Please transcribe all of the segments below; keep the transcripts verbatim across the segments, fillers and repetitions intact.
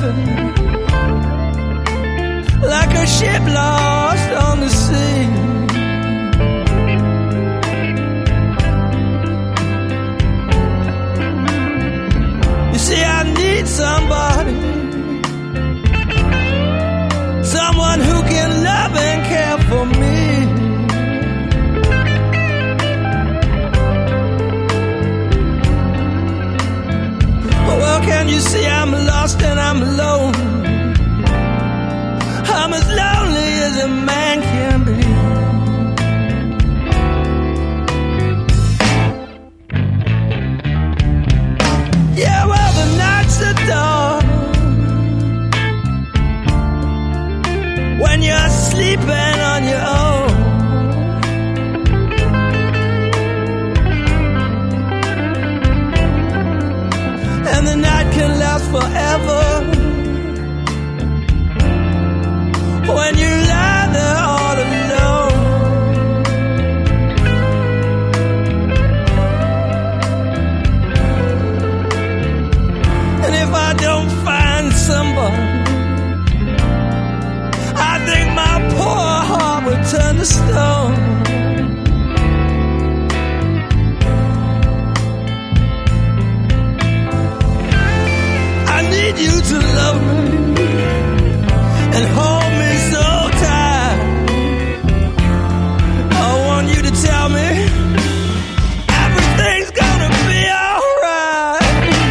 living like a ship lost on the sea. You see, I need somebody, someone who can love and care for me. Well, can you see I'm lost and I'm alone? I'm as lonely as a man can be. Yeah, well, the nights are dark when you're sleeping on your own. And the night can last forever when you lie there all alone. And if I don't find somebody, I think my poor heart will turn to stone. I need you to love me and hold me so tight. I want you to tell me everything's gonna be alright.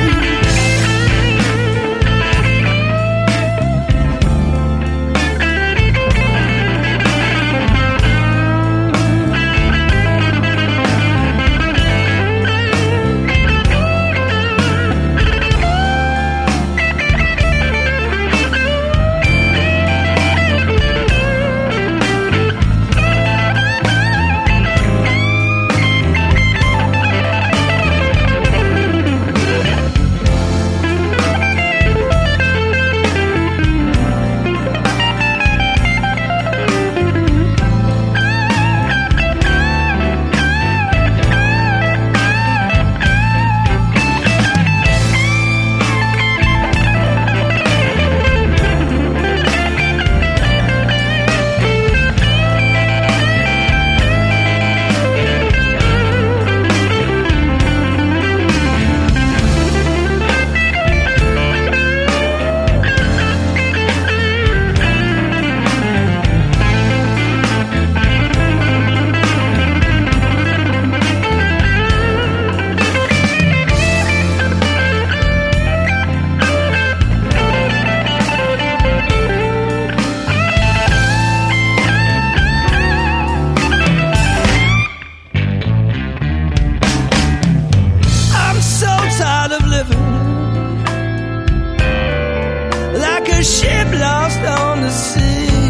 Like a ship lost on the sea.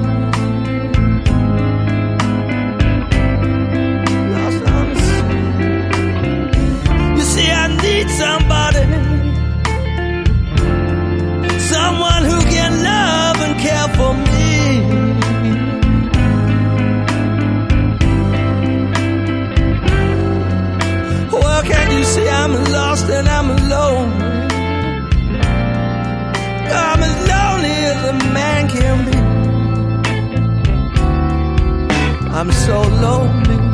Lost on the sea. You see, I need somebody, someone who can love and care for me. Well, can you see I'm lost and I'm alone? I'm as lonely as a man can be. I'm so lonely.